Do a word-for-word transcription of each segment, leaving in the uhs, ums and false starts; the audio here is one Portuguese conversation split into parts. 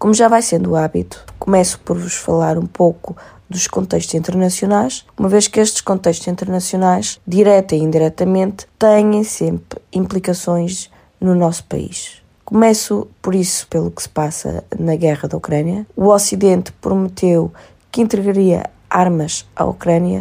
Como já vai sendo o hábito, começo por vos falar um pouco dos contextos internacionais, uma vez que estes contextos internacionais, direta e indiretamente, têm sempre implicações no nosso país. Começo, por isso, pelo que se passa na guerra da Ucrânia. O Ocidente prometeu que entregaria armas à Ucrânia,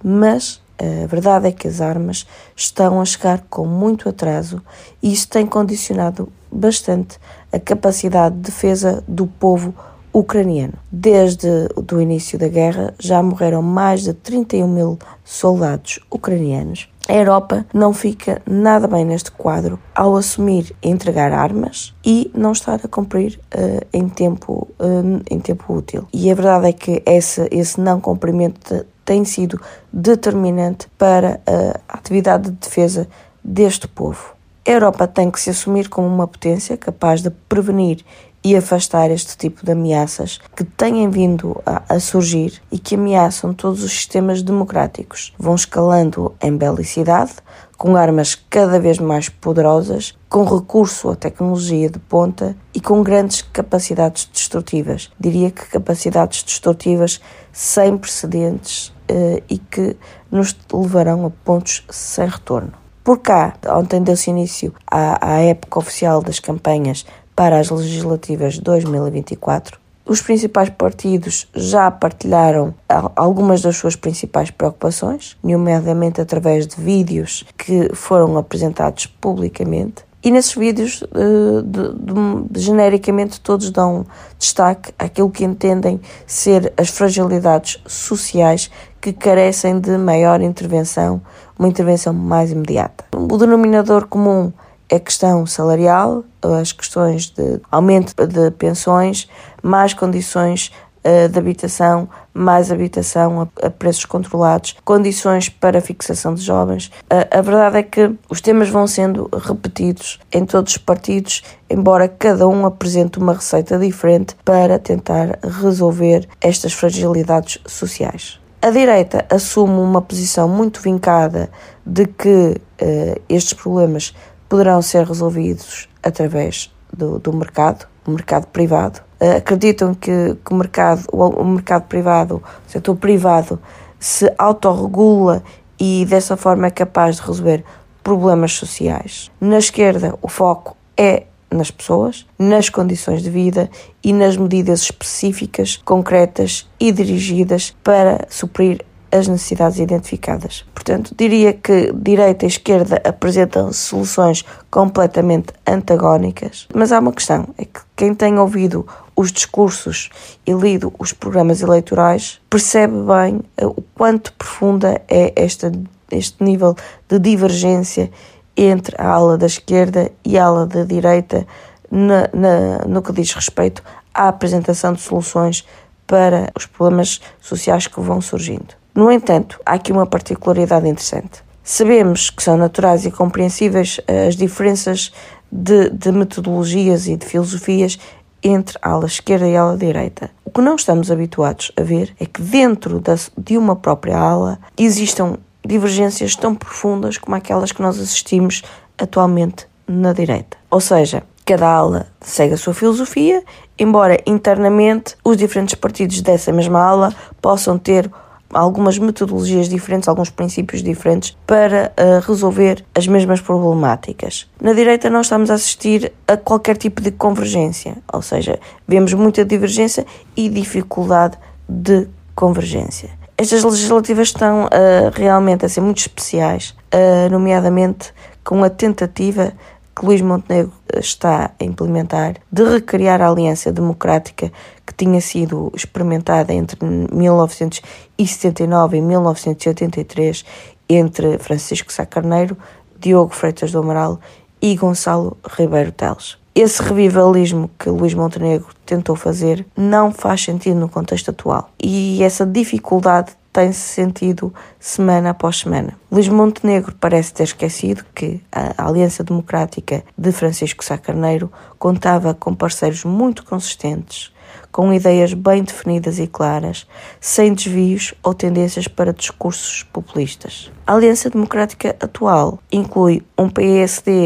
mas a verdade é que as armas estão a chegar com muito atraso e isso tem condicionado bastante a capacidade de defesa do povo ucraniano. Desde o início da guerra já morreram mais de trinta e um mil soldados ucranianos. A Europa não fica nada bem neste quadro ao assumir entregar armas e não estar a cumprir uh, em, tempo, uh, em tempo útil. E a verdade é que esse, esse não cumprimento tem sido determinante para a atividade de defesa deste povo. A Europa tem que se assumir como uma potência capaz de prevenir e afastar este tipo de ameaças que têm vindo a, a surgir e que ameaçam todos os sistemas democráticos. Vão escalando em belicidade, com armas cada vez mais poderosas, com recurso à tecnologia de ponta e com grandes capacidades destrutivas. Diria que capacidades destrutivas sem precedentes eh, e que nos levarão a pontos sem retorno. Por cá, ontem deu-se início à, à época oficial das campanhas para as legislativas de dois mil e vinte e quatro. Os principais partidos já partilharam algumas das suas principais preocupações, nomeadamente através de vídeos que foram apresentados publicamente. E nesses vídeos, de, de, de, genericamente, todos dão destaque àquilo que entendem ser as fragilidades sociais que carecem de maior intervenção, uma intervenção mais imediata. O denominador comum é a questão salarial, as questões de aumento de pensões, mais condições uh, de habitação, mais habitação a, a preços controlados, condições para fixação de jovens. Uh, a verdade é que os temas vão sendo repetidos em todos os partidos, embora cada um apresente uma receita diferente para tentar resolver estas fragilidades sociais. A direita assume uma posição muito vincada de que uh, estes problemas poderão ser resolvidos através do, do mercado, do mercado privado. Uh, acreditam que, que o, mercado, o, o mercado privado, o setor privado, se autorregula e dessa forma é capaz de resolver problemas sociais. Na esquerda, o foco é nas pessoas, nas condições de vida e nas medidas específicas, concretas e dirigidas para suprir as necessidades identificadas. Portanto, diria que direita e esquerda apresentam soluções completamente antagónicas, mas há uma questão, é que quem tem ouvido os discursos e lido os programas eleitorais percebe bem o quanto profunda é esta, este nível de divergência entre a ala da esquerda e a ala da direita na, na, no que diz respeito à apresentação de soluções para os problemas sociais que vão surgindo. No entanto, há aqui uma particularidade interessante. Sabemos que são naturais e compreensíveis as diferenças de, de metodologias e de filosofias entre a ala esquerda e a ala direita. O que não estamos habituados a ver é que dentro da, de uma própria ala existam divergências tão profundas como aquelas que nós assistimos atualmente na direita. Ou seja, cada ala segue a sua filosofia, embora internamente os diferentes partidos dessa mesma ala possam ter algumas metodologias diferentes, alguns princípios diferentes para uh, resolver as mesmas problemáticas. Na direita nós estamos a assistir a qualquer tipo de convergência, ou seja, vemos muita divergência e dificuldade de convergência. Estas legislativas estão uh, realmente a ser muito especiais, uh, nomeadamente com a tentativa que Luís Montenegro está a implementar de recriar a Aliança Democrática que tinha sido experimentada entre mil novecentos e setenta e nove e mil novecentos e oitenta e três entre Francisco Sá Carneiro, Diogo Freitas do Amaral e Gonçalo Ribeiro Teles. Esse revivalismo que Luís Montenegro tentou fazer não faz sentido no contexto atual e essa dificuldade tem-se sentido semana após semana. Luís Montenegro parece ter esquecido que a Aliança Democrática de Francisco Sá Carneiro contava com parceiros muito consistentes, com ideias bem definidas e claras, sem desvios ou tendências para discursos populistas. A Aliança Democrática atual inclui um P S D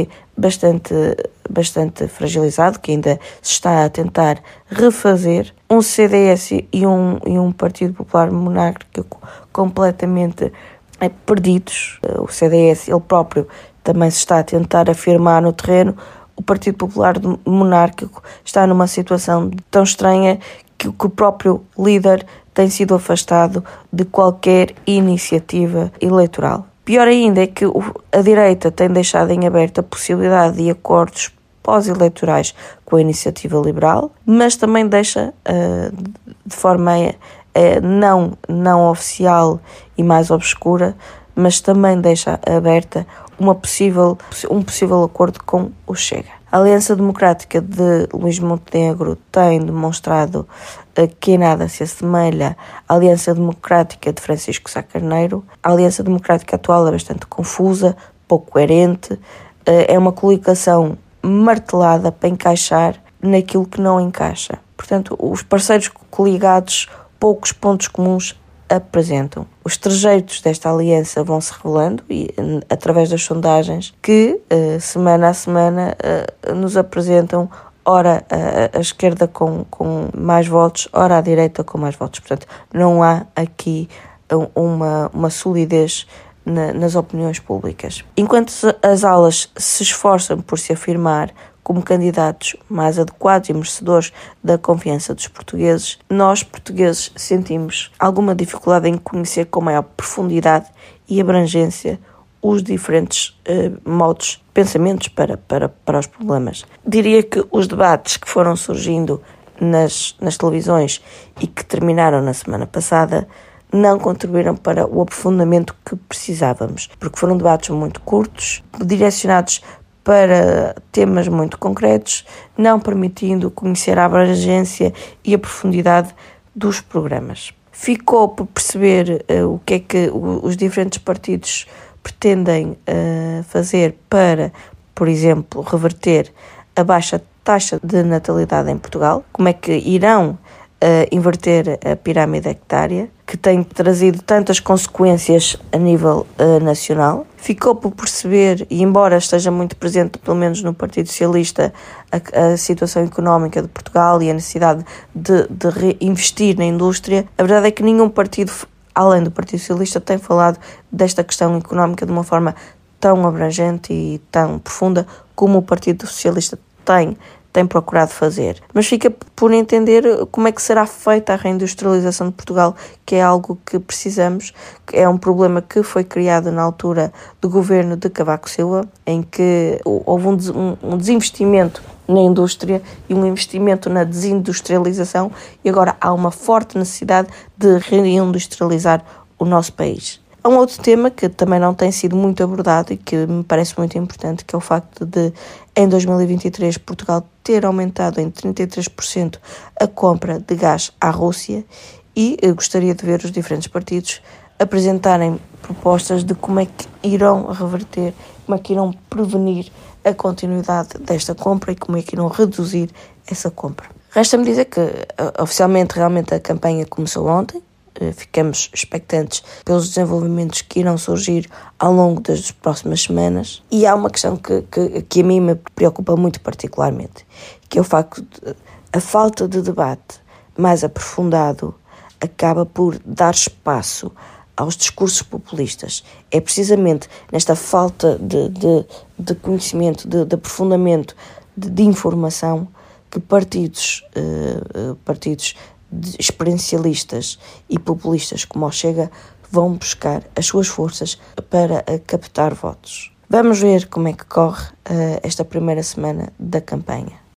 bastante, bastante fragilizado, que ainda se está a tentar refazer, um C D S e um, e um Partido Popular Monárquico completamente perdidos. O C D S, ele próprio, também se está a tentar afirmar no terreno. O Partido Popular Monárquico está numa situação tão estranha que o próprio líder tem sido afastado de qualquer iniciativa eleitoral. Pior ainda é que a direita tem deixado em aberto a possibilidade de acordos pós-eleitorais com a iniciativa liberal, mas também deixa uh, de forma uh, não, não oficial e mais obscura, mas também deixa aberta uma possível, um possível acordo com o Chega. A Aliança Democrática de Luís Montenegro tem demonstrado que em nada se assemelha à Aliança Democrática de Francisco Sá Carneiro. A Aliança Democrática atual é bastante confusa, pouco coerente, é uma coligação martelada para encaixar naquilo que não encaixa. Portanto, os parceiros coligados, poucos pontos comuns apresentam. Os trejeitos desta aliança vão se revelando e, através das sondagens que, uh, semana a semana, uh, nos apresentam ora a, a esquerda com, com mais votos, ora a direita com mais votos. Portanto, não há aqui uma, uma solidez na, nas opiniões públicas. Enquanto as alas se esforçam por se afirmar como candidatos mais adequados e merecedores da confiança dos portugueses, nós, portugueses, sentimos alguma dificuldade em conhecer com maior profundidade e abrangência os diferentes eh, modos, pensamentos para, para, para os problemas. Diria que os debates que foram surgindo nas, nas televisões e que terminaram na semana passada não contribuíram para o aprofundamento que precisávamos, porque foram debates muito curtos, direcionados para temas muito concretos, não permitindo conhecer a abrangência e a profundidade dos programas. Ficou por perceber uh, o que é que o, os diferentes partidos pretendem uh, fazer para, por exemplo, reverter a baixa taxa de natalidade em Portugal, como é que irão Uh, inverter a pirâmide hectária, que tem trazido tantas consequências a nível uh, nacional. Ficou por perceber, e embora esteja muito presente, pelo menos no Partido Socialista, a, a situação económica de Portugal e a necessidade de, de reinvestir na indústria, a verdade é que nenhum partido, além do Partido Socialista, tem falado desta questão económica de uma forma tão abrangente e tão profunda como o Partido Socialista tem tem procurado fazer. Mas fica por entender como é que será feita a reindustrialização de Portugal, que é algo que precisamos, que é um problema que foi criado na altura do governo de Cavaco Silva, em que houve um, des- um desinvestimento na indústria e um investimento na desindustrialização, e agora há uma forte necessidade de reindustrializar o nosso país. Há um outro tema que também não tem sido muito abordado e que me parece muito importante, que é o facto de, em dois mil e vinte e três, Portugal ter aumentado em trinta e três por cento a compra de gás à Rússia, e eu gostaria de ver os diferentes partidos apresentarem propostas de como é que irão reverter, como é que irão prevenir a continuidade desta compra e como é que irão reduzir essa compra. Resta-me dizer que, oficialmente, realmente a campanha começou ontem. Ficamos expectantes pelos desenvolvimentos que irão surgir ao longo das próximas semanas, e há uma questão que, que, que a mim me preocupa muito particularmente, que é o facto de a falta de debate mais aprofundado acaba por dar espaço aos discursos populistas. É precisamente nesta falta de, de, de conhecimento, de, de aprofundamento, de, de informação, que partidos, uh, partidos de experiencialistas e populistas como o Chega vão buscar as suas forças para captar votos. Vamos ver como é que corre uh, esta primeira semana da campanha.